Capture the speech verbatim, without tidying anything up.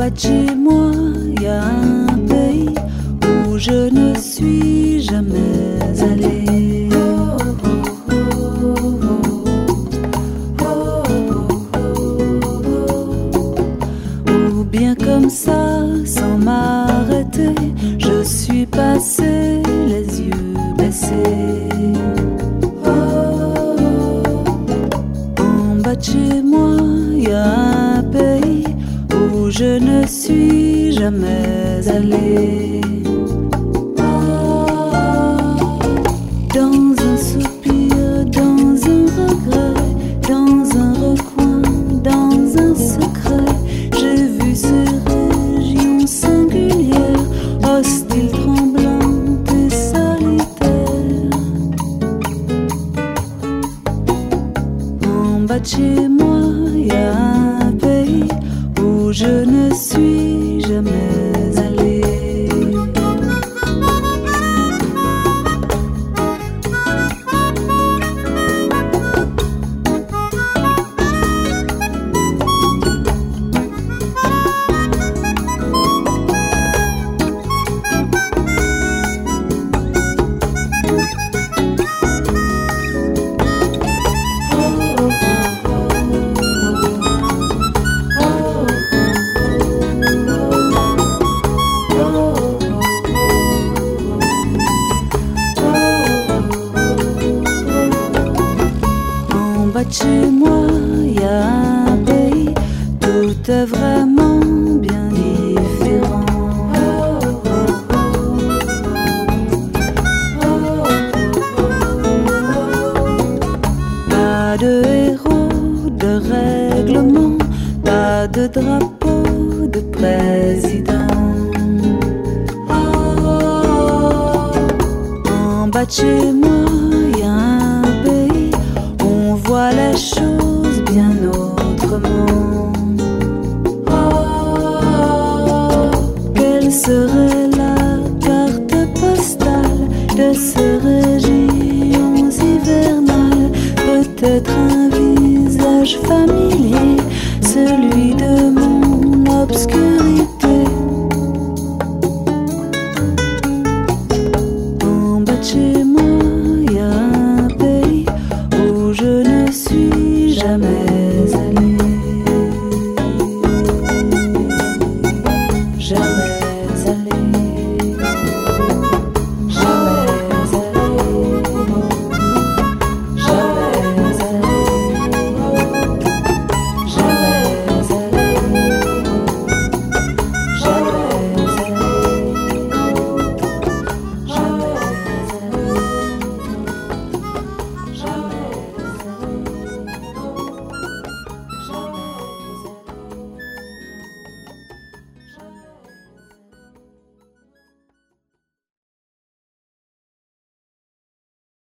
bas de chez moi, y a un pays où je ne suis jamais allée. Ou bien comme ça, sans m'arrêter, je suis passée les yeux baissés. En bas de chez moi, y a un pays où je ne suis jamais allée. Dans un soupir, dans un regret, dans un recoin, dans un secret, j'ai vu ces régions singulières, hostiles, tremblantes et solitaires. En bas de chez moi, y a un pays où je ne suis jamais allée. Chez moi, y a un pays, tout est vraiment bien différent. Pas de héros, de règlement, pas de drapeau, de président. En bas de chez moi, y a un pays, on voit les choses bien autrement. Oh, quelle serait